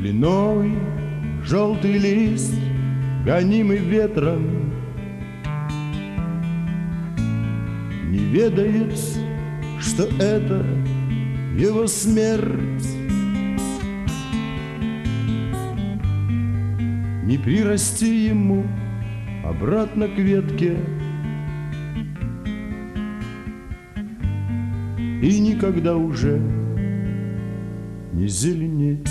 Кленовый желтый лист, гонимый ветром, не ведает, что это его смерть. Не прирасти ему обратно к ветке и никогда уже не зеленеть.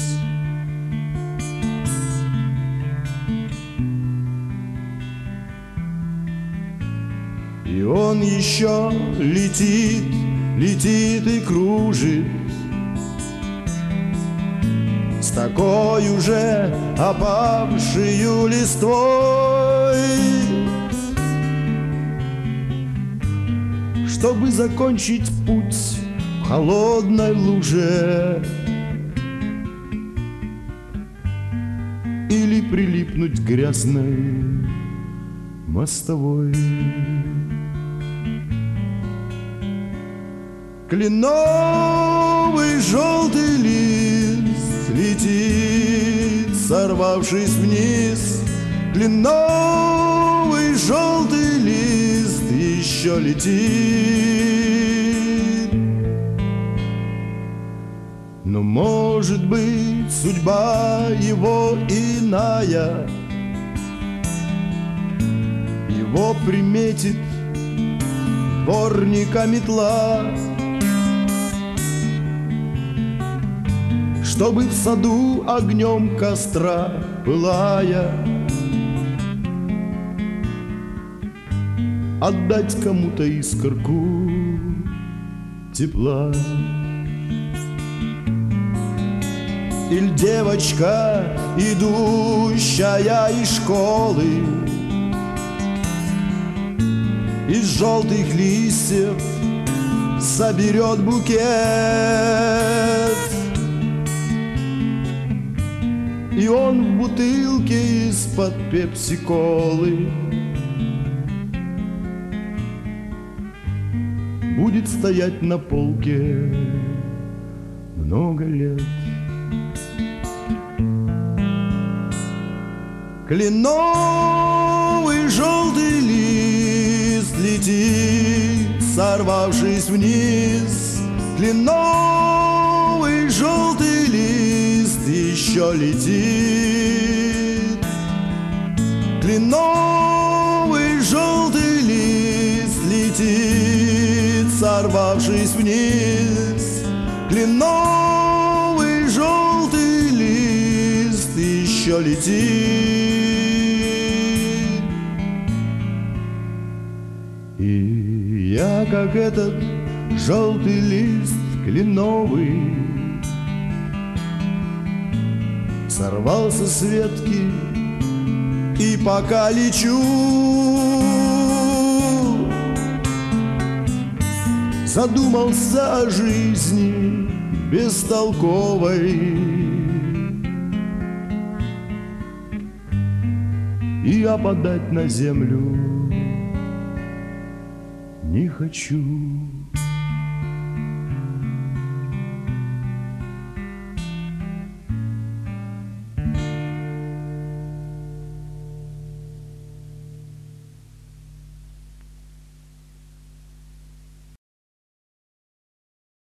И он еще летит, летит и кружит с такой уже опавшей листвой, чтобы закончить путь в холодной луже или прилипнуть к грязной мостовой. Кленовый желтый лист летит, сорвавшись вниз. Кленовый желтый лист еще летит. Но, может быть, судьба его иная, его приметит дворника метла, чтобы в саду огнем костра пылая отдать кому-то искорку тепла. Или девочка, идущая из школы, из желтых листьев соберет букет, и он в бутылке из-под пепси-колы будет стоять на полке много лет. Кленовый желтый лист летит, сорвавшись вниз. Кленовый желтый лист еще летит. Кленовый желтый лист летит, сорвавшись вниз. Кленовый желтый лист еще летит. И я, как этот желтый лист кленовый, сорвался с ветки и пока лечу, задумался о жизни бестолковой и опадать на землю не хочу.